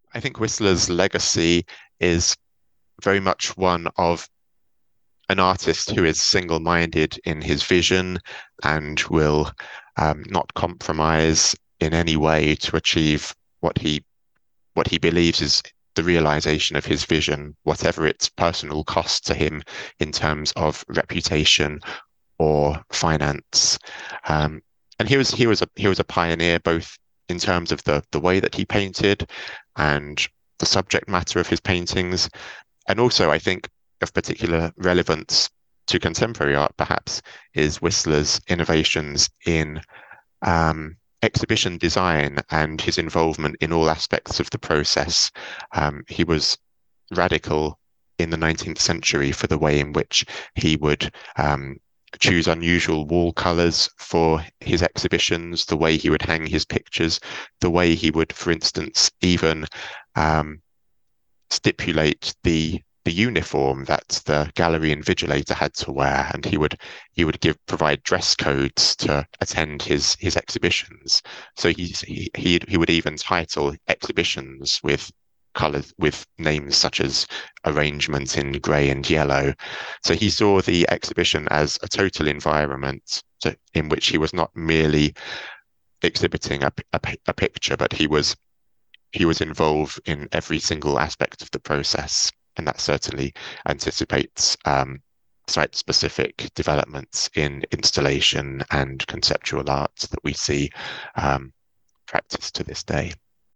I think Whistler's legacy is very much one of an artist who is single-minded in his vision and will not compromise in any way to achieve what he believes is the realization of his vision, whatever its personal cost to him in terms of reputation or finance. Um, and he was a pioneer both in terms of the way that he painted and the subject matter of his paintings, and also I think of particular relevance to contemporary art perhaps is Whistler's innovations in exhibition design and his involvement in all aspects of the process. He was radical in the 19th century for the way in which he would choose unusual wall colors for his exhibitions, the way he would hang his pictures, the way he would, for instance, even um, stipulate the uniform that the gallery invigilator had to wear, and he would provide dress codes to attend his exhibitions. So he would even title exhibitions with colors with names such as arrangement in grey and yellow. So he saw the exhibition as a total environment in which he was not merely exhibiting a picture, but he was involved in every single aspect of the process, and that certainly anticipates site-specific developments in installation and conceptual art that we see um, practiced to this day.